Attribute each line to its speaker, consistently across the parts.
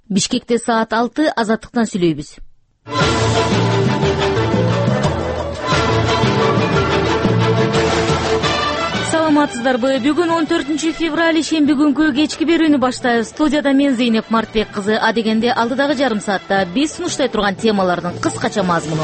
Speaker 1: Бишкекте саат 6, Азаттыктан сүйлөйбүз. Саламатсыздарбы? Бүгүн 14 февраль шемби күнкү кечки берүүнү баштайбыз. Студияда мен Зейнеп Мартбек кызы. Адегенде алдыдагы жарым саатта биз сунуштай турган темалардын кыскача мазмуну.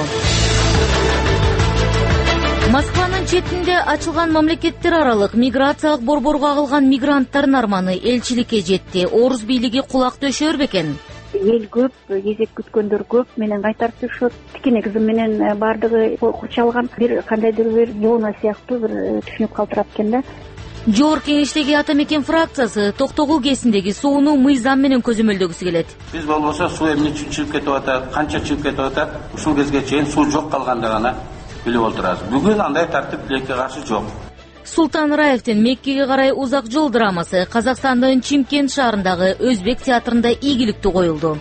Speaker 1: Москванын четинде ачылган мамлекеттер аралык миграциялык борборго агылган мигранттардын арманы элчиликке жетти. Орус бийлиги кулак төшөр бекен?
Speaker 2: Эл көп, кезек күткөндөр көп, менен кайтарып жүрүшөт. Тикене кызым менен баардыгы курчалган, бир кандайдыр бир жоона сыяктуу бир түшүнүп калтырап экен да.
Speaker 1: Жогорку Кеңештеги ата мекен фракциясы Токтогул КЭСиндеги сууну мыйзам менен көзөмөлдөгүсү келет.
Speaker 3: Биз болбосо суу эмне үчүн чыгып кетип атат, канча чыгып кетип атат, ушул кезге чейин суу жок калганда гана билип отурабыз. Бүгүн андай тартип тилекке каршы жок.
Speaker 1: Султан Раевдин Меккеге карай узак жол драмасы Казакстандын Чимкент шаарындагы Өзбек театрында ийгиликтүү коюлду.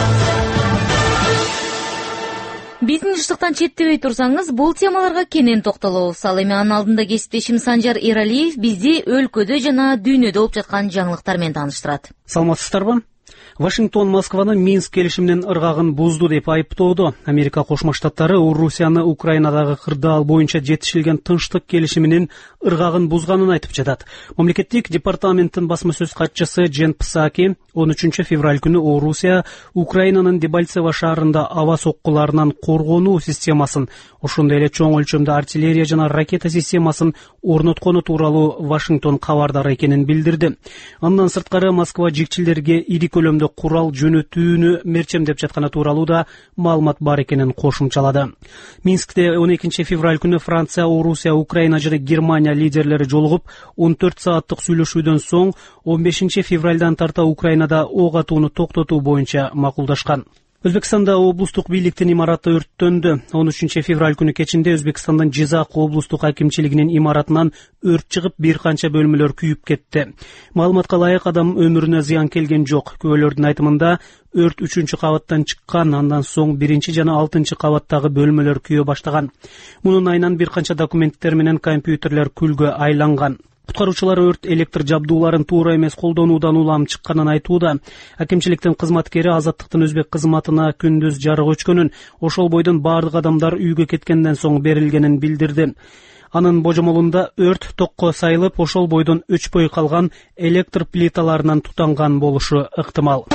Speaker 1: Биздин жыштыктан четтебей турсаңыз, бул темаларга кенен токтолобуз. Ал эми анын алдында кесиптешим Санжар Эралиев бизди өлкөдө жана дүйнөдө болуп жаткан жаңылыктар менен тааныштырат.
Speaker 4: Саламатсыздарбы? Вашингтон Москваны Минск келишиминин ыргагын бузду деп айыптоодо. Америка Кошмо Штаттары Орусияны Украинадагы кырдаал боюнча жетишилген тынчтык келишиминин ыргагын бузганын айтып жатат. Мамлекеттик департаменттин басма сөз катчысы Джен Псаки 13 февраль күнү Орусия Украинанын Дебальцево шаарында аба соккуларынан коргонуу системасын, ошондой эле чоң өлчөмдө артиллерия жана ракета системасын орноткону тууралуу Вашингтон кабардар экенин билдирди. Андан сырткары Москва жикчилерге ири көлөмдө курал жөнөтүүнү мерчемдеп жатканы тууралуу да маалымат бар экенин кошумчалады. Минскте 12 февраль күнү Франция, Орусия, Украина жана Германия лидерлери жолугуп 14 сааттык сүйлөшүүдөн соң 15 февралдан тарта Украинада ок атууну токтотуу боюнча макулдашкан. Өзбекстанда облустук бийликтин имараты өрттөндү. 13 февраль күнү кечинде Өзбекстандын Жизак облустук акимчилигинин имаратынан өрт чыгып, бир канча бөлмөлөр күйүп кетти. Маалыматка ылайык адам өмүрүнө зыян келген жок. Күбөлөрдүн айтымында өрт 3 кабаттан чыккан, андан соң 1 жана 6 кабаттагы бөлмөлөр күйө баштаган. Мунун айынан бир канча документтер менен компьютерлер күлгө айланган. Куткаруучулар өрт электр жабдууларын туура эмес колдонуудан улам чыкканын айтууда. Акимчиликтин кызматкери Азаттыктын өзбек кызматына күндүз жарык өчкөнүн, ошол бойдон бардык адамдар үйгө кеткенден соң берилгенин билдирди. Анын божомолунда өрт токко сайылып, ошол бойдон өчпөй калган электр плиталарынан тутанган болушу ыктымал.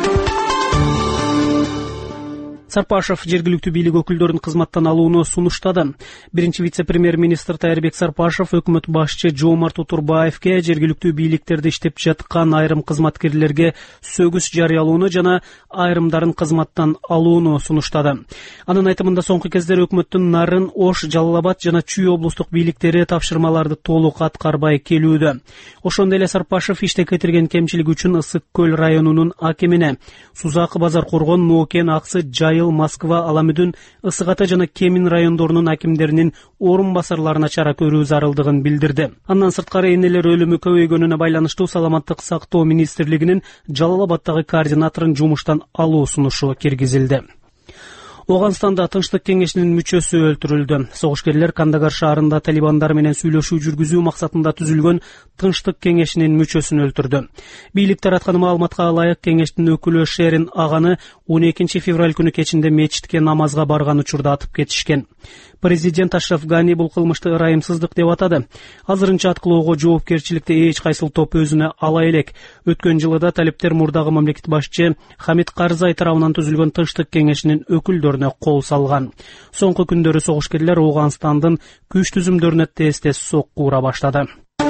Speaker 4: Сарпашев жергиликтүү бийлик өкүлдөрүн кызматтан алууну сунуштады. Биринчи вице-премьер-министр Тайырбек Сарпашев өкмөт башчы Жомарт Утурбаевке жергиликтүү бийликтерде иштеп жаткан айрым кызматкерлерге сөгүс жарыялоону жана айрымдарын кызматтан алууну сунуштады. Анын айтымында соңку кездери өкмөттүн Нарын, Ош, Жалал Абад жана Чүй облустук бийликтери тапшырмаларды толук аткарбай келүүдө. Ошондой эле Сарпашев иште кетирген кемчилиги үчүн Ысык көл районунун акимине, Сузак, Базар Коргон, Ноокен, Аксы, Жайыл, Москва, Аламүдүн, Ысык Ата жана Кемин райондорунун акимдеринин орун басарларына чара көрүү зарылдыгын билдирди. Андан сырткары энелер өлүмү көбөйгөнүнө байланыштуу Саламаттык сактоо министрлигинин Жалал Абадтагы координаторун жумуштан алуу сунушу киргизилди. Оганстанда Тынчтык кеңешинин мүчөсү өлтүрүлдү. Согушкерлер Кандагар шаарында талибандар менен сүйлөшүү жүргүзүү максатында түзүлгөн Тынчтык кеңешинин мүчөсүн өлтүрдү. Бийлик тараткан маалыматка ылайык, кеңештин өкүлү Шерин Аганы 12 февраль күнү кечинде мечитке намазга барган учурда атып кетишкен. Президент Ашраф Гани бул кылмышты ырайымсыздык деп атады. Азырынча аткылоого жоопкерчиликти эч кайсыл топ өзүнө ала элек. Өткөн жылы да талиптер мурдагы мамлекет башчы Хамид Карзай тарабынан түзүлгөн Тынчтык кеңешинин өкүлдөрүнө кол салган. Соңку күндөрү согушкерлер Оганстандын күч түзүмдөрүнө тез-тез сокку ура баштады.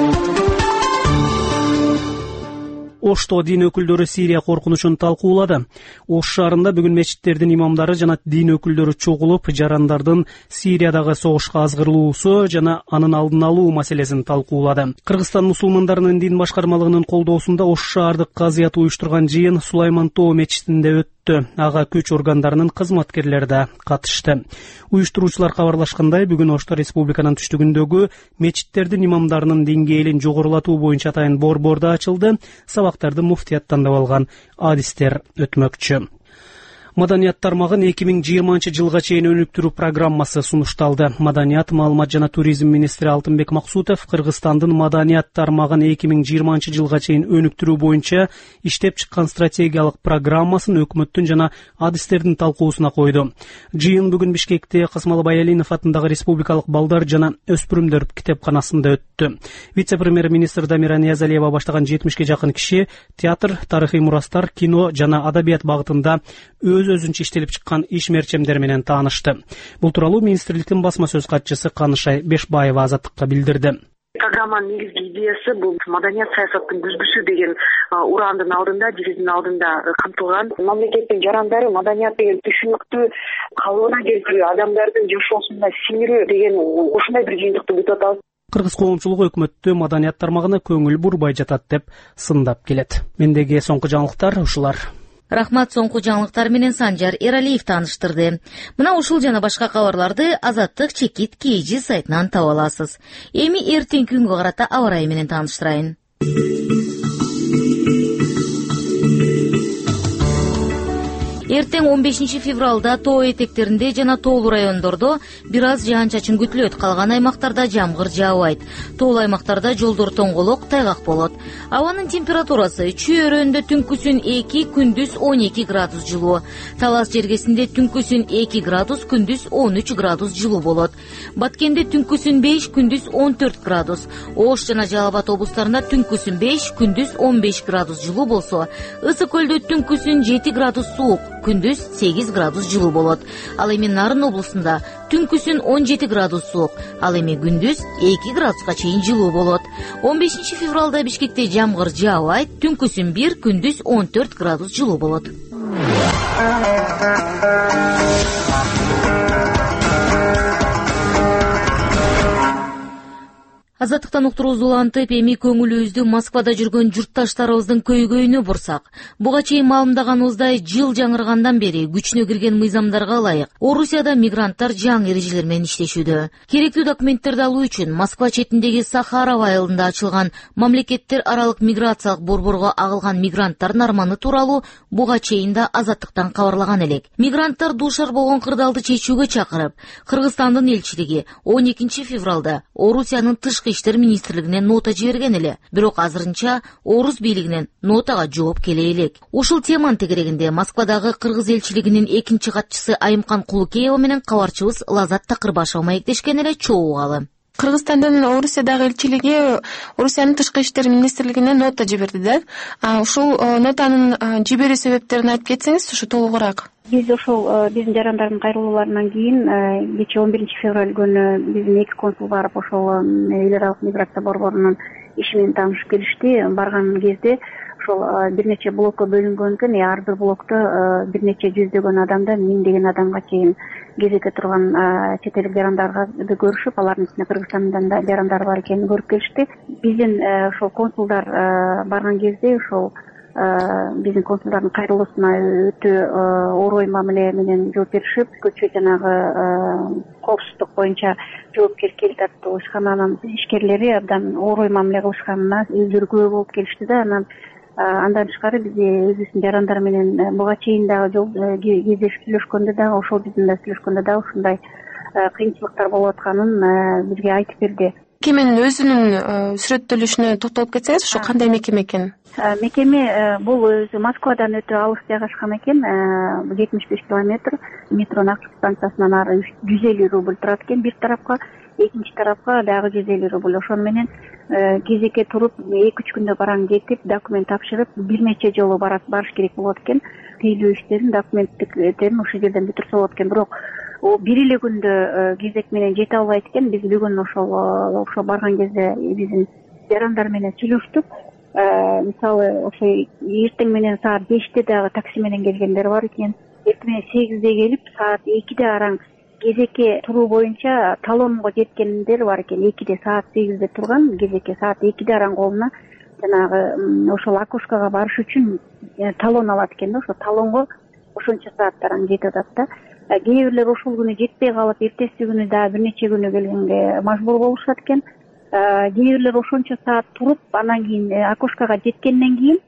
Speaker 4: Ошто дин өкүлдөрү Сирия коркунучун талкуулады. Ош шаарында бүгүн мечиттердин имамдары жана дин өкүлдөрү чогулуп, жарандардын Сириядагы согушка азгырылуусу жана анын алдын алуу маселесин талкуулады. Кыргызстан мусулмандарынын дин башкармалыгынын колдоосунда Ош шаардык казыят уюштурган жыйын Сулайман Тоо мечитинде өттү. Ага күч органдарынын кызматкерлери да катышты. Уюштуруучулар кабарлашкандай, бүгүн Ошто республиканын түштүгүндөгү мечиттердин имамдарынын деңгээлин жогорулатуу боюнча атайын борбор да ачылды. Сабактарды муфтияттан алган адистер өтмөкчү. Маданият тармагын 2020 жылга чейин өнүктүрүү программасы сунушталды. Маданият, маалымат жана туризм министри Алтынбек Максутов Кыргызстандын маданият тармагын 2020 жылга чейин өнүктүрүү боюнча иштеп чыккан стратегиялык программасын өкмөттүн жана адистердин талкуусуна койду. Жыйын бүгүн Бишкекте Касмалы Баялинов атындагы Республикалык балдар жана өспүрүмдөр китепканасында өттү. Вице-премьер-министр Дамира Ниязалиева баштаган 70ге жакын киши театр, тарыхый мурастар, кино жана адабият багытында өз-өзүнчө иштелип чыккан иш мерчемдер менен таанышты. Бул тууралуу министрликтин басма сөз катчысы Канышай Бешбаева Азаттыкка билдирди.
Speaker 5: Программанын негизги идеясы бул маданият саясаттын түзгүсү деген урандын алдында, девиздин алдында камтылган. Мамлекеттин жарандары маданият деген түшүнүктү калыбына келтирүү, адамдардын жашоосуна сиңирүү деген ушундай бир жыйынтыкты бүтүп атабыз.
Speaker 4: Кыргыз коомчулугу өкмөттү маданият тармагына көңүл бурбай жатат деп сындап келет. Мендеги соңку жаңылыктар ушулар.
Speaker 1: Рахмат, соңку жаңылыктар менен Санжар Эралиев тааныштырды. Мына ушул жана башка кабарларды Азаттык Чекит KG сайтынан таба аласыз. Эми эртеңки күнгө карата аба ырайы менен тааныштырайын. Эртең 15 февралда тоо этектеринде жана тоолуу райондордо бир аз жаан-чачын күтүлөт, калган аймактарда жамгыр жаабайт. Тоолуу аймактарда жолдор тоңголок, тайгак болот. Абанын температурасы Чүйөрөндө түнкүсүн 2, күндүз 12 градус жылуу. Талас жергесинде түнкүсүн 2 градус, күндүз 13 градус жылуу болот. Баткенде түнкүсүн 5, күндүз 14 градус. Ош жана Жалал Абад облустарында түнкүсүн 5, күндүз 15 градус жылуу болсо, Ысык көлдө түнкүсүн 7 градус суук, күндүз 8 градус жылуу болот. Ал эми Нарын облусунда түнкүсүн 17 градус суук, ал эми күндүз 2 градуска чейин жылуу болот. 15 февралда Бишкекте жамгыр жаабайт, түнкүсүн 1, күндүз 14 градус жылуу болот. Азаттыктан уктуруубузду улантып, эми көңүлүбүздү Москвада жүргөн журтташтарыбыздын көйгөйүнө бурсак. Буга чейин маалымдаганыбыздай, жыл жаңыргандан бери күчүнө кирген мыйзамдарга ылайык Орусияда мигранттар жаңы эрежелер менен иштешүүдө. Керектүү документтерди алуу үчүн Москва четиндеги Сахарова айылында ачылган мамлекеттер аралык миграциялык борборго агылган мигранттардын арманы тууралуу буга чейин да Азаттыктан кабарлаган элек. Мигранттар дуушар болгон кырдаалды чечүүгө чакырып, Кыргызстандын элчилиги 12 февралда Орусиянын тышкы иштер министрлигине нота жиберген эле. Бирок азырынча Орус бийлигинен нотага жооп келе элек. Ушул теманын тегерегинде Москвадагы Кыргыз элчилигинин экинчи катчысы Айымкан Кулукеева менен кабарчыбыз Лазат Такырбашева маектешкен эле, чогуугалы.
Speaker 6: Кыргызстандын Орусиядагы элчилиги Орусиянын тышкы иштер министрлигине нота жиберди да. Ушул нотанын жиберүү себептерин айтып кетсеңиз, ушу толугураак.
Speaker 2: Биз ошол биздин жарандардын кайрылууларынан кийин кечээ 11 февраль күнү биздин эки консул барып ошол эл аралык миграция борборунун иши менен таанышып келишти. Барган кезде ошол бир нече блокко бөлүнгөн экен. Ар бир блокто бир нече жүздөгөн адамдан 1000 адамга чейин кезекте турган чет элдик жарандарды көрүшүп, алардын ичинде Кыргызстандан да жарандар бар экенин көрүп келишти. Биздин ошол консулдар барган кезде ошол биздин консулдардын кайрылуусуна өтө орой мамиле менен жооп беришип, көчө жанагы коопсуздук боюнча жоопкерчилик тартуу ишкананын ишкерлери абдан орой мамиле кылышканына өздөрү күбө болуп келишти да. Андан тышкары биз өзүбүздүн жарандар менен буга чейин дагы кездешип сүйлөшкөндө дагы, ошол биздин да сүйлөшкөндө дагы ушундай кыйынчылыктар болуп атканын бизге айтып берди.
Speaker 6: Мекеменин өзүнүн сүрөттөлүшүнө токтолуп кетсеңиз, ушу кандай мекеме экен?
Speaker 2: Мекеме бул өзү Москвадан өтө алыс жайгашкан экен. 75 километр метронун Акчу станциясынан ары 150 рубль турат экен бир тарапка, экинчи тарапка дагы 150 рубль. Ошону менен кезекке туруп 2-3 күндө бараң жетип, документ тапшырып, бир нече жолу барыш керек болот экен. Тейлөө иштерин, документтиктерин ошол жерден бүтүрсө болот экен. Бирок бир эле күндө кезек менен жете албайт экен. Биз бүгүн ошол барган кезде биздин жарандар менен сүйлөштүк. Мисалы, ошо эртең менен саат 5-те дагы такси менен келгендер бар экен. Эртең 8-де келип, саат 2-де араң кезекке туруу боюнча талонго жеткендер бар экен. 2-де саат 8-де турган, кезекке саат 2-де араң колуна жанагы ошол окошкага барыш үчүн талон алат экен да. Ошо талонго ошончо саатта араң жетип атат да. Кээ бирлер ошол күнү жетпей калып, эртеси күнү дагы бир нече күнү келгенге мажбур болушат экен. Кээ бирлер ошончо саат туруп, анан кийин окошкага жеткенден кийин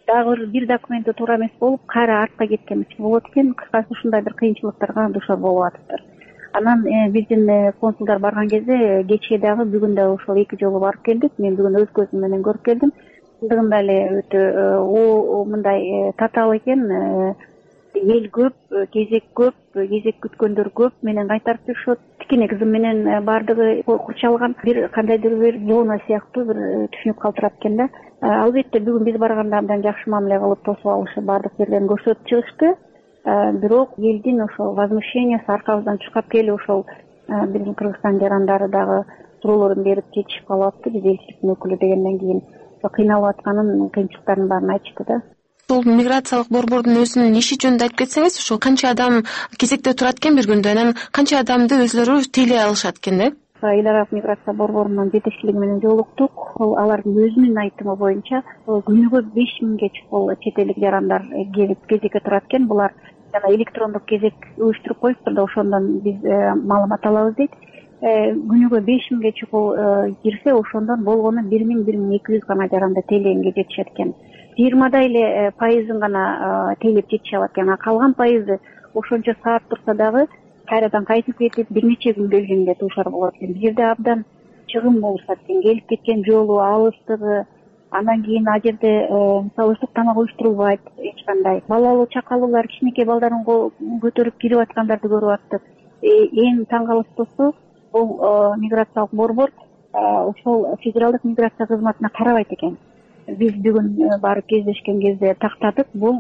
Speaker 2: дагы бир документи туура эмес болуп кайра артка кеткенибиз болот экен. Кыскасы ушундай бир кыйынчылыктарга душар болуп атыптыр. Анан биздин консулдар барган кезде кечээ дагы бүгүн да ошол 2 жолу барып келдик. Мен бүгүн өз көзүм менен көрүп келдим. Чындыгында эле өтө мындай татаал экен. Эл көп, кезек көп, кезек күткөндөр көп, менен кайтарып жүрүшөт. Кичине кызым менен баардыгы курчалган бир кандайдыр бир зона сыяктуу бир түшүнүп калтырат экен да. Албетте бүгүн биз барганда абдан жакшы мамиле кылып тосуп алышы баардык жерлерин көрсөтүп чыгышты. Бирок элдин ошол возмущениясы аркабыздан чуркап келип ошол биздин Кыргызстан жарандары дагы суроолорун берип жетишип калып атты. Биз элчиликтин өкүлү дегенден кийин кыйналып атканын, кыйынчылыктарын баарын айтышты да.
Speaker 6: Бул миграциялык борбордун өзүнүн иши жөнүндө айтып кетсеңиз, ушул канча адам кезекте турат экен бир күндө, анан канча адамды өзлөрү тейлей алышат экен да?
Speaker 2: Эл аралык миграция борборунун жетекчилиги менен жолуктук. Алардын өзүнүн айтымы боюнча күнүгө 5000ге чукул чет элдик жарандар келип кезекке турат экен. Булар жана электрондук кезек уюштуруп коюптур да, ошондон биз маалымат алабыз дейт. Күнүгө 5000ге чукул кирсе, ошондон болгону 1000-1200 гана жаранды тейлегенге жетишет экен. 20 эле пайызын гана тейлеп жетише алат экен. Калган пайызы ошончо саат турса дагы кайрадан кайтып кетип бир нече күн келгенге дуушар болот экен. Бул жерде абдан чыгым болушат экен. Келип кеткен жолу, алыстыгы, андан кийин ал жерде мисалы ысык тамак уюштурулбайт эч кандай. Балалуу чакалуулар кичинекей балдарын көтөрүп кирип аткандарды көрүп аттык. Эң таң калыштуусу бул миграциялык борбор ошол федералдык миграция кызматына карабайт экен. Биз бүгүн барып кездешкен кезде тактадык. Бул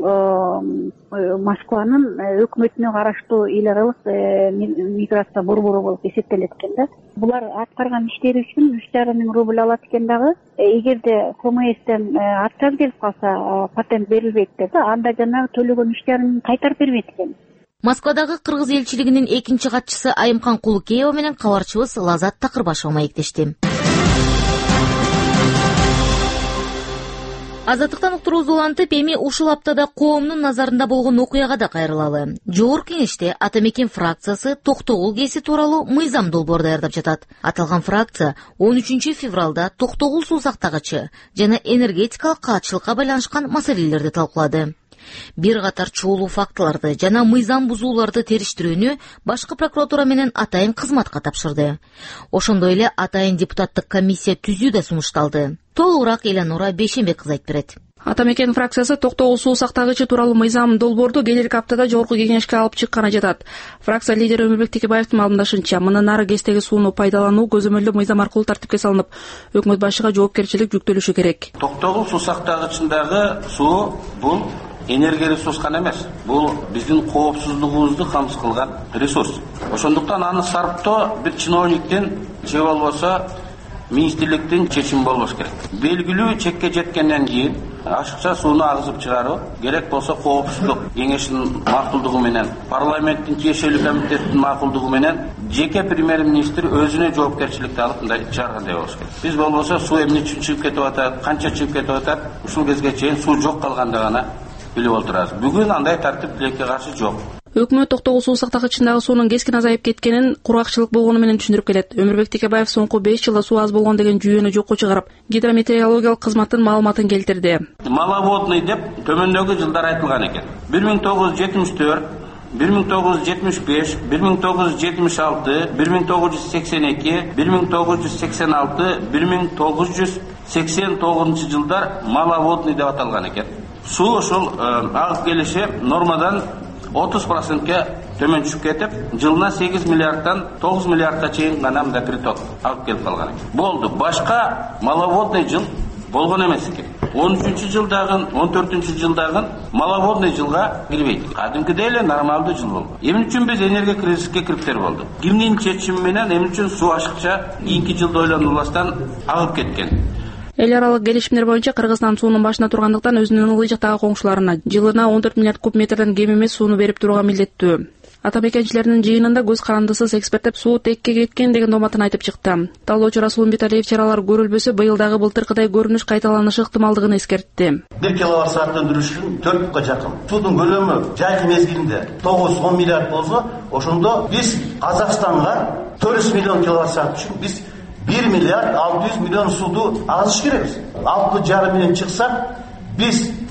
Speaker 2: Москванын өкмөтүнө караштуу эл аралык миграция борбору болуп эсептелет экен да. Булар аткарган иштери үчүн 3,5 миң рубль алат экен дагы. Эгерде ФМСтен отказ келип калса, патент берилбейт да, анда жанагы төлөгөн 3,5 миң кайтарып бербейт экен.
Speaker 1: Москвадагы Кыргыз элчилигинин экинчи катчысы Айымкан Кулукеева менен кабарчыбыз Лазат Такырбашева маектешти. Азаттыктан уктуруубуз улантып, эми ушул аптада коомдун назарында болгон окуяга да кайрылалы. Жогорку Кеңеште Ата Мекен фракциясы Токтогул КСи тууралуу мыйзам долбоор даярдап жатат. Аталган фракция 13 февралда Токтогул суу сактагычы жана энергетикалык каатчылыкка байланышкан маселелерди талкуулады. Бир катар чоолуу фактыларды жана мыйзам бузууларды териштирүүнү башкы прокуратура менен атайын кызматка тапшырды. Ошондой эле атайын депутаттык комиссия түзүү да сунушталды. Толугураак Эланора Бейшембек кыз айтып берет.
Speaker 7: Ата Мекен фракциясы Токтогул суу сактагычы тууралуу мыйзам долбоорду келерки аптада жогорку кеңешке алып чыкканы жатат. Фракция лидери Өмүрбек Текебаевдин маалымдашынча, мындан ары КСтеги сууну пайдалануу көзөмөлдүү мыйзам аркылуу тартипке салынып, өкмөт башчыга жоопкерчилик жүктөлүшү керек.
Speaker 3: Токтогул суу сактагычындагы суу бул энергия ресурс гана эмес, бул биздин коопсуздугубузду камсыз кылган ресурс. Ошондуктан аны сарптоо бир чиновниктин же болбосо министрликтин чечими болбош керек. Белгилүү чекке жеткенден кийин ашыкча сууну агызып чыгаруу керек болсо коопсуздук кеңешинин макулдугу менен, парламенттин тиешелүү комитетинин макулдугу менен жеке премьер-министр өзүнө жоопкерчиликти алып мындай чыгаргандай болуш керек. Биз болбосо суу эмне үчүн чыгып кетип атат, канча чыгып кетип атат, ушул кезге чейин суу жок калганда гана билип отурабыз. Бүгүн андай тартип тилекке каршы жок.
Speaker 7: Өкмөт Токтогул суу сактагычындагы суунун кескин азайып кеткенин кургакчылык болгону менен түшүндүрүп келет. Өмүрбек Текебаев соңку 5 жылда суу аз болгон деген жүйөнү жокко чыгарып, гидрометеорологиялык кызматтын маалыматын келтирди.
Speaker 3: Маловодный деп төмөндөгү жылдар айтылган экен. 1974, 1975, 1976, 1982, 1986, 1989 жылдар маловодный деп аталган экен. Суу ошол агып келиши нормадан 30%ке төмөн түшүп кетип, жылына 8 миллиардтан 9 миллиардка чейин гана мындай приток алып келип калган экен. Болду. Башка маловодный жыл болгон эмес экен. 13-жылдагы, 14-жылдагы маловодный жылга кирбейт. Кадимкидей эле нормалдуу жыл болду. Эмне үчүн биз энергия кризиске кириптер болду? Кимдин чечими менен эмне үчүн суу ашыкча кийинки жылда ойлонулбастан агып кеткен?
Speaker 7: Эл аралык келишимдер боюнча Кыргызстан суунун башына тургандыктан өзүнүн ылдый жактагы коңшуларына жылына 14 миллиард куб метрден кем эмес сууну берип турууга милдеттүү. Ата Мекенчилеринин жыйынында көз карандысыз эксперттер суу текке кеткен деген дооматын айтып чыкты. Талоочу Расулмбек Алиев чаралар көрүлбөсө быйылдагы былтыркыдай көрүнүш кайталанышы ыктымалдыгын эскертти.
Speaker 8: 1 киловатт саат өндүрүшүн 4 жакын. Суудун көлөмү жайкы мезгилинде 9-10 миллиард болсо, ошондо биз Казакстанга 400 миллион киловатт саат үчүн биз 1 миллиард 600 миллион сууду агызыш керекпиз. 6,5 менен чыксак, биз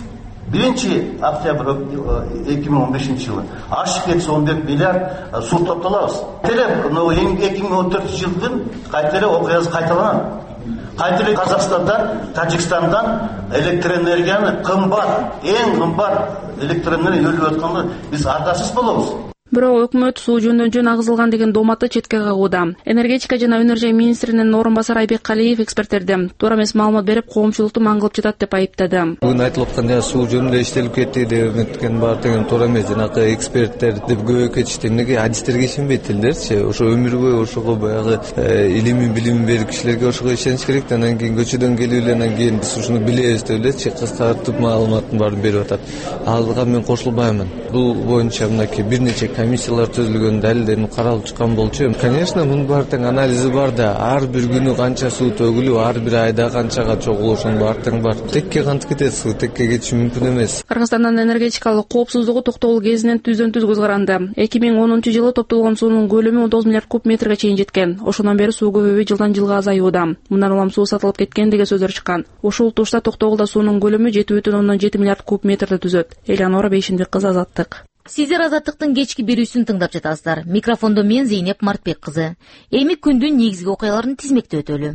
Speaker 8: 1 октябрь 2015 жылы ашып кетсе 14 миллиард су топталабыз. Телеп 2014 жылдың қайтара оқиғасы қайталанады. Қайтара Қазақстандан, Тәжікстандан электр энергияны қымбат, ең қымбат электр энергия өліп жатқанда біз ардасыз боламыз.
Speaker 7: Бирок өкмөт суу жөндөн жөн агызылган деген дооматты четке кагууда. Энергетика жана өнөр жай министринин орун басары Айбек Калиев эксперттерди туура эмес маалымат берип, коомчулукту маңгылып жатат деп айыптады.
Speaker 9: Бүгүн айтылып аткан суу жөнүндө иштелип кетти деп өткөн бар деген туура эмес. Жанагы эксперттер деп көбөйүп кетишти. Эмнеге адистерге ишенбейт элдерчи? Ошо өмүр бою ошого баягы илимин билимин берген кишилерге ошого ишениш керек. Анан кийин көчөдөн келип эле анан кийин биз ушуну билебиз деп элечи кыскартып маалыматтын баарын берип атат. Алга мен кошулбаймын. Бул боюнча мынакей бир нече комиссиялар түзүлгөн, далилдерин каралып чыккан болчу. Конечно, мунун баардын анализи бар да, ар бир күнү канча суу төгүлүп, ар бир айда канчага чогулушунун баардыгы бар. Текке кантип кетет суу, текке кетиши мүмкүн эмес.
Speaker 7: Кыргызстандын энергетикалык коопсуздугу токтогул кезинен түздөн-түз көз каранды. 2010 жылы топтолгон суунун көлөмү 19 миллиард куб метрге чейин жеткен. Ошондон бери суу көбөйүп жылдан жылга азаюуда. Мындан улам суу сатылып кеткен деген сөздөр чыккан. Ушул тушта токтогулда суунун көлөмү 7,7 миллиард куб метрди түзөт. Элеонора Бейшимбек кызы, Азаттык.
Speaker 1: Сиздер Азаттыктын кечки берүүсүн тыңдап жатасыздар. Микрофондо мен Зейнеп Мартбек кызы. Эми күндүн негизги окуяларын тизмектеп өтөлү.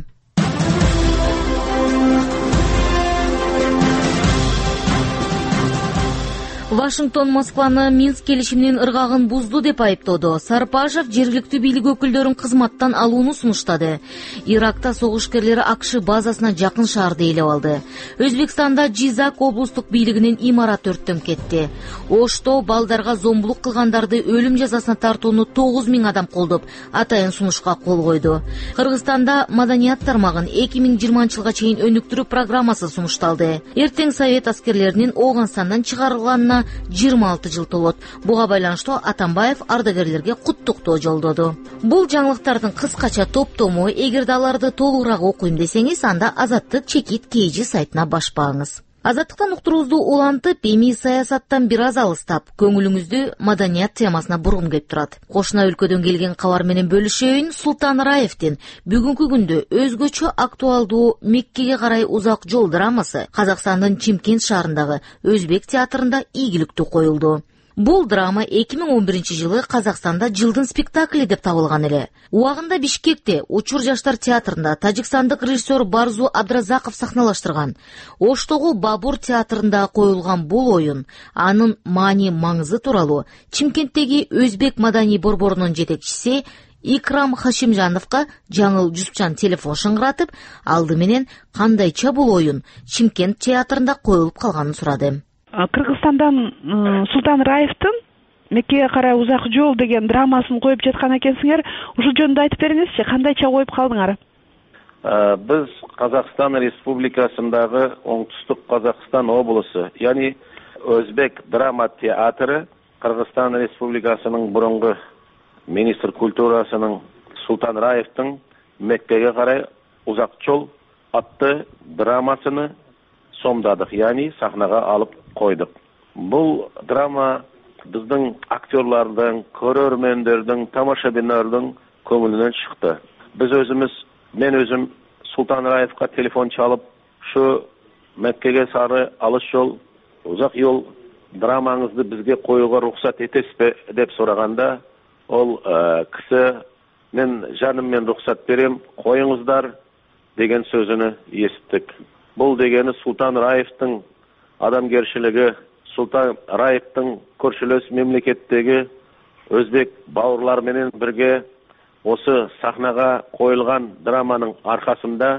Speaker 1: Вашингтон Москваны Минск келишиминин ыргагын бузду деп айыптоодо. Сарпашев жергиликтүү бийлик өкүлдөрүн кызматтан алууну сунуштады. Иракта согушкерлери АКШ базасына жакын шаарды ээлеп алды. Өзбекстанда Жизак облустук бийлигинин имараты өрттөнүп кетти. Ошто балдарга зомбулук кылгандарды өлүм жазасына тартууну 9000 адам колдоп, атайын сунушка кол койду. Кыргызстанда маданият тармагын 2020 жылга чейин өнүктүрүү программасы сунушталды. Эртең Совет аскерлеринин Ооганстандан чыгарылганына 26 жыл толот. Буга байланыштуу Атамбаев ардагерлерге куттуктоо жолдоду. Бул жаңылыктардын кыскача топтому, эгерде аларды толугураак окуйм десеңиз, анда Азаттык чекит KG сайтына башпаңыз. Азаттыктан уктуруубузду улантып, эми саясаттан бир аз алыстап, көңүлүңүздү маданият темасына бургум келип турат. Кошуна өлкөдөн келген кабар менен бөлүшөйүн. Султан Раевдин бүгүнкү күндө өзгөчө актуалдуу Меккеге карай узак жол драмасы Казакстандын Чимкент шаарындагы Өзбек театрында ийгиликтүү коюлду. Бул драма 2011 жылы Казакстанда жылдын спектакли деп табылган эле. Убагында Бишкекте Учур жаштар театрында тажикстандык режиссер Барзу Абдразаков сахналаштырган. Оштогу Бабур театрында коюлган бул оюн анын маани маңызы тууралуу Чимкенттеги Өзбек маданий борборунун жетекчиси Икрам Хашимжановго жаңыл Жусупчан телефон шыңгыратып, алды менен кандайча бул оюн Чимкент театрында коюлуп калганын сурады.
Speaker 10: Кыргызстандан Султан Раевдин Меккеге карай узак жол деген драмасын коюп жаткан экенсиңер. Ушул жөнүндө айтып бериңизчи, кандайча коюп калдыңар?
Speaker 11: Биз Казакстан Республикасындагы Оңтүстүк Казакстан облусу, яни Өзбек драма театры Кыргызстан Республикасынын бурунку министр культурасынын Султан Раевдин Меккеге карай узак жол атты драмасыны сомдадык, яни сахнага алып койдук. Бул драма биздин актерлордун, көрөрмөндөрдүн, тамашабиндердин көңүлүнөн чыкты. Биз мен өзүм Султан Раевга телефон чалып, ушу Меккеге сары алыс жол, узак жол драмаңызды бизге коюуга рухсат этесизби деп сураганда, ол киши мен жаным мен рухсат берем, коюңуздар деген сөзүнү эситтик. Бул дегени Султан Раевдин адамгерчилиги, Султан Раевдин көршүлөс мемлекеттеги өзбек бауырлар менен бирге осы сахнага коюлган драманын аркасында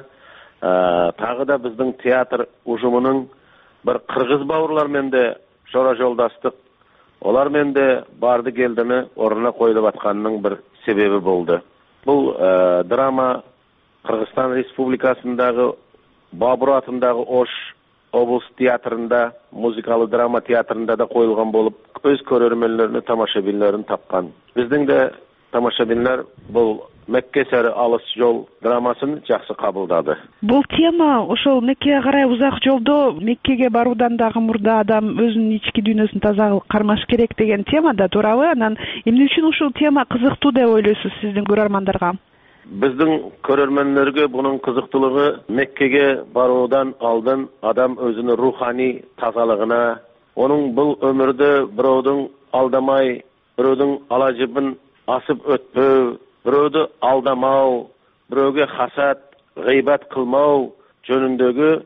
Speaker 11: тагы да биздин театр ужумунун bir Kırgız bavurlar de jora joldaştık. Olar de bardı geldiğini oruna koyulup atkanının bir sebebi buldu. Bu drama Kırgızstan Respublikasındagı Babur atındagı Oş Oblast teatrında, muzikalı drama teatrında da koyulgan bolup, öz körörmenlerini, tamaşabinlerini tapkan. Bizden de tamaşabinler bu Mekke seri alыс жол драмасын жақсы қабылдады.
Speaker 10: Бұл тема ошол Меккеге карай узак жолдо Меккеге баруудан дагы мурда адам өзүнүн ички дүйнөсүн таза кармаш керек деген тема да туурабы? Анан эмне үчүн ушул тема кызыктуу деп ойлойсуз сиздин көрөрмандарга?
Speaker 11: Биздин көрөрмөнлөргө бунун кызыктуулугу Меккеге баруудан алдын адам өзүнүн руханий тазалыгына, onun бұл өмірді біреудің алдамай, біреудің алажыбын асып өтпеу, біреуді алдамау, біреуге хасат, ғибат қылмау жөніндегі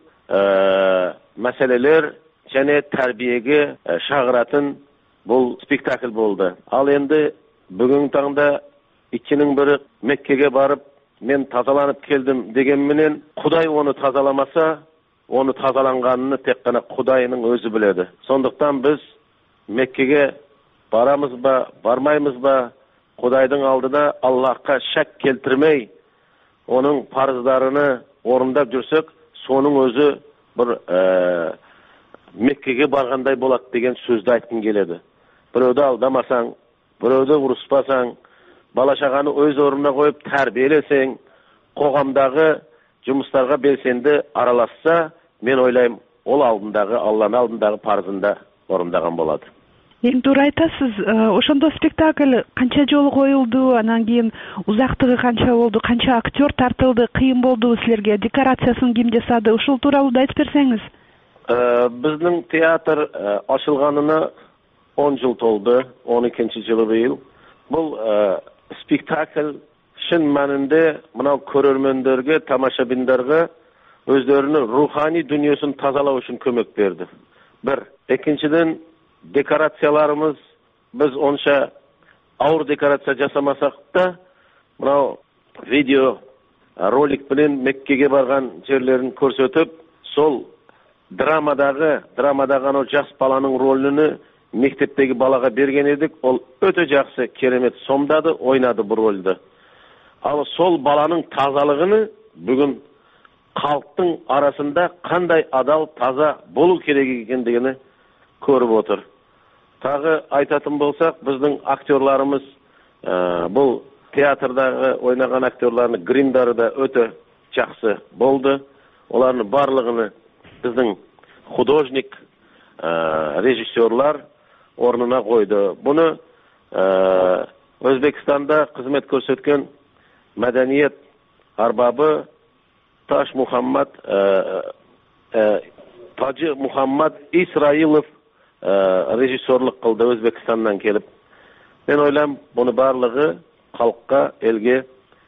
Speaker 11: мәселелер және тәрбиеге шағыратын бұл спектакль болды. Ал енді бүгін таңда иккінің бірі Меккеге барып, мен тазаланып келдім дегенменен, Құдай оны тазаламаса, оны тазаланғанını тек қана Құдайының өзі біледі. Сондықтан біз Меккеге барамыз ба, бармаймыз ба, Құдайдың алдына Аллахқа шәк келтірмей, оның парыздарını орындап жүрсек, соның өзі бір Меккеге барғандай болады деген сөзді айтқым келеді. Біреуді алдамасаң, біреуді ұрыспасаң, бала-шағаны өз орнына қойып тәрбиелесең, қоғамдағы жұмыстарға белсенді араласса, мен ойлаймын, ол алдындағы, Алланың алдындағы парызында орындаған болады.
Speaker 10: Ең тура айтасыз, ошондо спектакль канча жолу коюлду, анан кийин узактыгы канча болду, канча актер тартылды, кыйын болду силерге, декорациясын ким жасады, ушул тууралуу да айтып берсеңиз.
Speaker 11: Биздин театр ачылганына 10 жыл толду, 12-ci жылы быйыл. Бул спектакль шын мәнінде мынау көрөрмөндөргө, тамашабиндарга өздөрүнүн руханий дүниесін тазалау үшін көмек берді. Бір. Екіншіден, декорацияларымыз біз онша ауыр декорация жасамасақ та, мынау видео ролик білен Меккеге барған жерлерін көрсетіп, сол драмадағы анау жас баланың роліні мектептегі балаға берген едік, ол өте жақсы, керемет сомдады, ойнады бұл рөлді. Ал сол баланың тазалығыны бүгін халықтың арасында қандай адал, таза болу керек екендігini көріп отыр. Тағы айтатын болсақ, біздің актерларымыз, бұл театрдағы ойнаған актерларының гримдары да өте жақсы болды. Олардың барлығыны біздің художник, режиссерлар орнына қойды. Бұны Өзбекстанда қызмет көрсеткен мәдениет арбабы Тажи Мухаммад Исраилов режиссерлік қылды Өзбекстаннан келіп. Мен ойлам, бұны барлығы халыққа, елге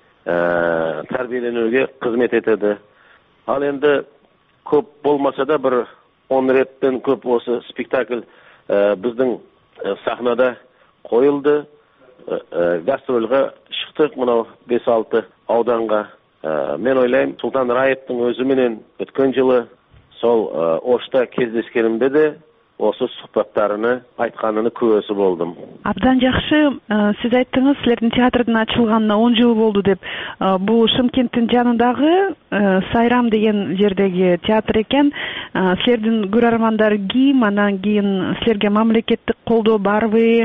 Speaker 11: тәрбиеленуге қызмет етеді. Ал енді көп болмаса да бір 10 реттен көп осы спектакль біздің сахнада қойылды. Гастрольға шықтық, мұнау 5-6 ауданға. Мен ойлайм, Султан Раевтың өзіменен өткен жылы сол Ошта кездескенімде де осы сұхбаттарыны айтқаныны куәсі болдым.
Speaker 10: Абдан жақсы, сіз айттыңыз, сілердің театрдың ачылғанына 10 жыл болды деп. Бұл Шымкенттің жанындағы Сайрам деген жердегі театр екен. Сілердің көрермандар ким, анан кейін сілерге мамлекеттік қолдау барбы,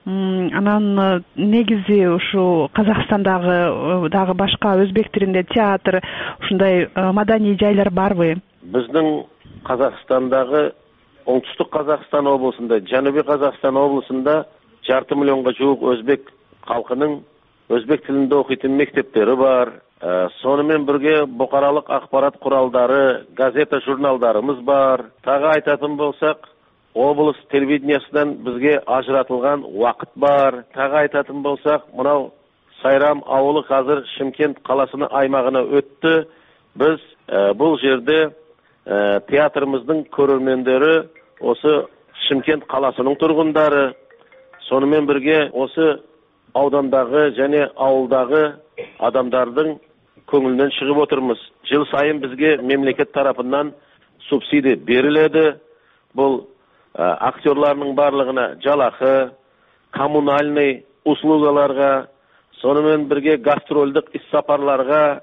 Speaker 10: анан негізі ушу Қазақстандағы башқа өзбек тілінде театр, ушундай мадани жайлар барбы?
Speaker 11: Біздің Қазақстандағы оңтүстік Қазақстан облысында, Жанубий Қазақстан облысында 2,5 миллионға жуық өзбек халқының өзбек тілінде оқитын мектептері бар. Сонымен бірге бұқаралық ақпарат құралдары, газета, журналдарымыз бар. Тағы айтатын болсақ, облыс телевидениесінен бізге ажыратылған уақыт бар. Тағы айтатын болсақ, мынау Сайрам ауылы қазір Шымкент қаласының аймағына өтті. Біз бұл жерде театрымыздың көрермендері осы Шымкент қаласының тұрғындары, сонымен бірге осы аудандағы және ауылдағы адамдардың көңілінен шығып отырмыз. Жыл сайын бізге мемлекет тарапынан субсидия беріледі. Бұл актерларының барлығына жалақы, коммунальный услугаларға, сонымен бірге гастрольдік іссапарларға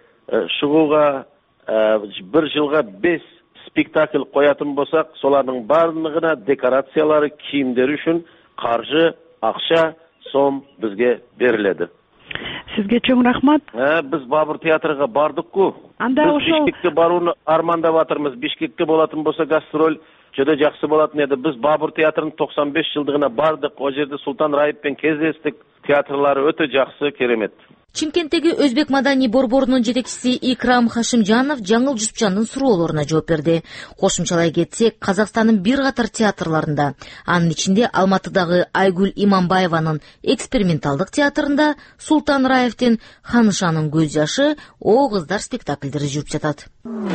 Speaker 11: шығуға, бір жылға 5 спектакль қоятын болсақ, солардың барлығына декорациялары, киімдері үшін қаржы, ақша, сом бізге беріледі.
Speaker 10: Сізге чоң рахмат.
Speaker 11: Біз Бабыр театрға бардық ку. Біз Бишкекке баруыны армандап атырмыз. Бишкекке болатын болса гастроль жүдө жақсы болатын еді. Біз Бабыр театрының 95 жылдығына бардық. О жерде Султан Раевпен кездестік. Театрлары өте жақсы, керемет.
Speaker 1: Чымкенттеги Өзбек маданий борборунун жетекчиси Икрам Хашимжанов Жаңыл Жусупжандын суроолоруна жооп берди. Кошумчалай кетсек, Казакстандын бир катар театрларында, анын ичинде Алматыдагы Айгүл Иманбаеванын эксперименталдык театрында, Султан Раевдин Ханышанын көз жашы, О кыздар спектакльдери жүрүп жатат.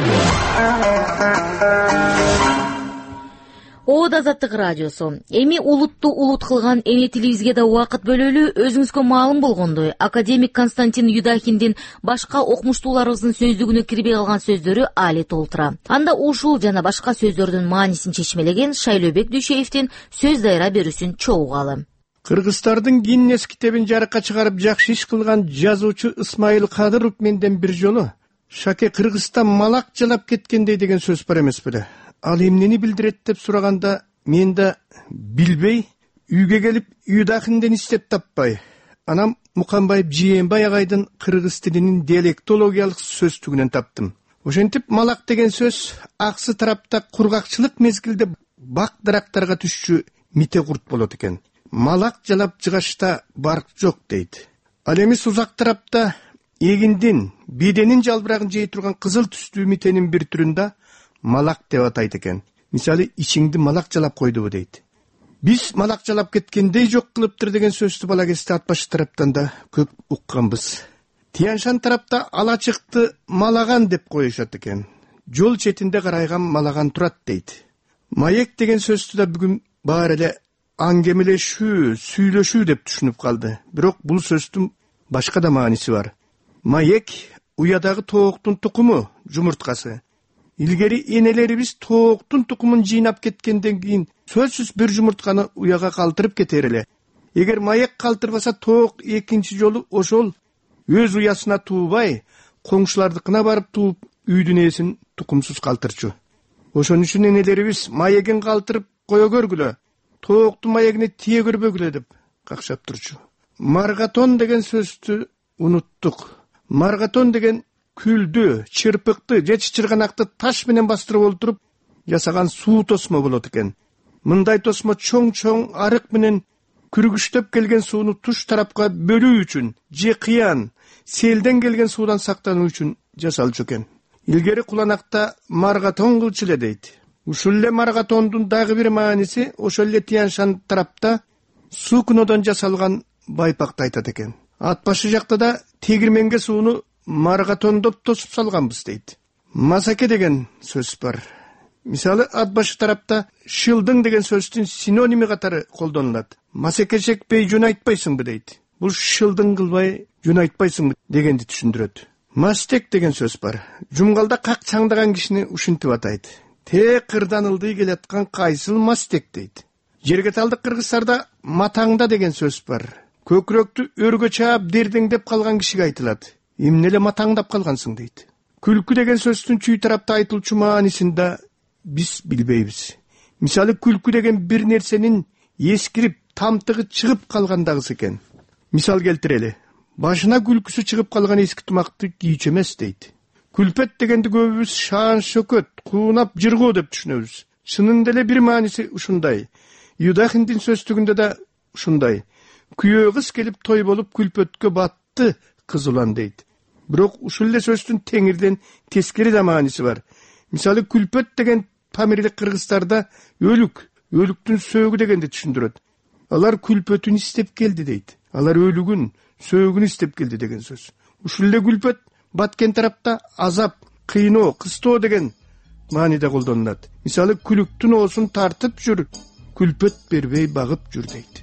Speaker 1: Оод Азаттык радиосу. Эми улутту улут кылган эне тилибизге да убакыт бөлөлүү өзүңүзгө маалым болгондой, академик Константин Юдахиндин башка окумуштууларыбыздын сөздүгүнө кирбей калган сөздөрү али толтура. Анда ушул жана башка сөздөрдүн маанисин чечмелеген Шайлообек Дүйшеевдин сөз дайра берүүсүн чогугалы.
Speaker 12: Кыргызстардын Гиннес китебин жарыкка чыгарып жакшы иш кылган жазуучу Исмайыл Кадыров менден бир жолу «Шаке, Кыргызстан малак жалап кеткендей» деген сөз бар эмес беле? Ал эмнени билдирет деп сураганда, мен да билбей, үйгө келип Юдахинден издеп таппай, анам Муканбаев Жээнбай агайдын кыргыз тилинин диалектологиялык сөздүгүнөн таптым. Ошентип малак деген сөз аксы тарапта кургакчылык мезгилде бак дарактарга түшчү мите курт болот экен. Малак жалап жыгашта барк жок дейт. Ал эми сузак тарапта эгиндин, беденин жалбырагын жей турган кызыл түстүү митенин бир түрүндө малак деп атайт экен. Мисалы, ичиңди малак жалап койдубу дейт. Биз малак жалап кеткендей жок кылыптыр деген сөздү бала кезде ат башы тараптан да көп укканбыз. Тияншан тарапта алачыкты малаган деп коюшат экен. Жол четинде карайган малаган турат дейт. Маек деген сөздү да бүгүн баары эле аңгемелешүү, сүйлөшүү деп түшүнүп калды. Бирок бул сөздүн башка да мааниси бар. Маек уядагы тооктун тукуму, жумурткасы. Илгери энелерибиз тооктун тукумун жыйнап кеткенден кийин сөзсүз бир жумуртканы уяга калтырып кетер эле. Эгер маек калтырбаса, тоок экинчи жолу ошол өз уясына туубай, коңшулардыкына барып тууп, үйдүн ээсин тукумсуз калтырчу. Ошон үчүн энелерибиз маегин калтырып кое көргүлө, тооктун маегине тие көрбөгүлө деп какшап турчу. Маргатон деген сөздү унуттук. Маргатон деген күлдү, чырпыкты, же чычырганакты таш менен бастырып олтуруп жасаган суу тосмо болот экен. Мындай тосмо чоң-чоң арык менен күргүчтөп келген сууну туш тарапка бөлүү үчүн, же кыян, селден келген суудан сактануу үчүн жасалчу экен. Илгери куланакта маргатон кылчу эле дейт. Ушул эле маргатондун дагы бир мааниси ошол эле Тияншан тарапта сукнодон жасалган байпакты айтат экен. Ат башы жакта да тегирменге сууну маргатондоп тосуп салганбыз дейт. Масаке деген сөз бар. Мисалы, ат башы тарапта шылдың деген сөздүн синоними катары колдонулат. Масаке чекпей жөн айтпайсыңбы дейт. Бул шылдың кылбай жөн айтпайсыңбы дегенди түшүндүрөт. Мастек деген сөз бар. Жумгалда как чаңдаган кишини ушинтип атайт. Те кырдан ылдый келаткан кайсыл мастек дейт. Жергеталдык кыргыздарда матаңда деген сөз бар. Көкүрөктү өргө чаап дердеңдеп калган кишиге айтылат. Эмне эле матаңдап калгансың дейт. Күлкү деген сөздүн чүй тарапта айтылчу маанисин да биз билбейбиз. Мисалы, күлкү деген бир нерсенин эскирип, тамтыгы чыгып калгандагысы экен. Мисал келтирели. Башына күлкүсү чыгып калган эски тумакты кийчү эмес дейт. Күлпет дегенди көбүбүз шаан шөкөт, куунап жыргоо деп түшүнөбүз. Чынында эле бир мааниси ушундай. Юдахиндин сөздүгүндө да ушундай. Күйөө кыз келип той болуп күлпөткө батты кыз улан дейт. Бирок ушул эле сөздүн теңирден тескери да мааниси бар. Мисалы, күлпөт деген памирлик кыргыздарда өлүк, өлүктүн сөөгү дегенди түшүндүрөт. Алар күлпөтүн издеп келди дейт. Алар өлүгүн, сөөгүн издеп келди деген сөз. Ушул эле күлпөт баткен тарапта азап, кыйноо, кыстоо деген мааниде колдонулат. Мисалы, күлүктүн оосун тартып жүр, күлпөт бербей багып жүр дейт.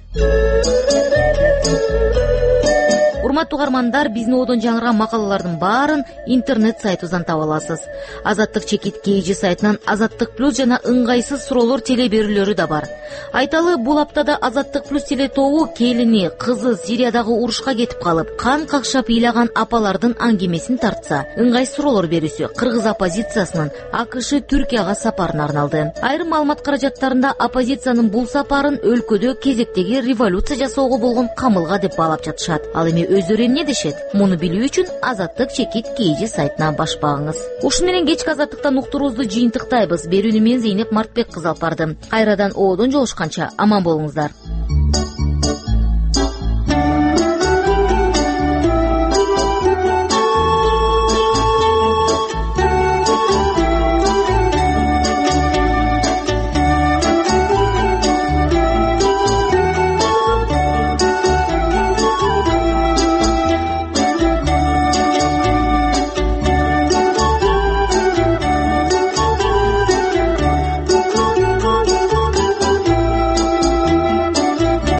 Speaker 1: Урматтуу угармандар, биздин оодон жаңырган макалалардын баарын интернет сайтыбыздан таба аласыз. Азаттык чекит KG сайтынан Азаттык плюс жана ыңгайсыз суроолор теле берүүлөрү да бар. Айталы, бул аптада Азаттык плюс теле тобу келини, кызы Сириядагы урушка кетип калып, кан какшап ыйлаган апалардын аңгемесин тартса, ыңгайсыз суроолор берүүсү кыргыз оппозициясынын АКШ Түркияга сапарына арналды. Айрым маалымат каражаттарында оппозициянын бул сапарын өлкөдө кезектеги революция жасоого болгон камылга деп баалап жатышат. Ал эми өздөрү эмне дешет? Муну билүү үчүн Азаттык чекит KG сайтына баш багыңыз. Ушун менен кечки Азаттыктан уктуруубузду жыйынтыктайбыз. Берүүнү мен Зейнеп Мартбек кызы алып бардым. Кайрадан оодон жолушканча аман болуңуздар.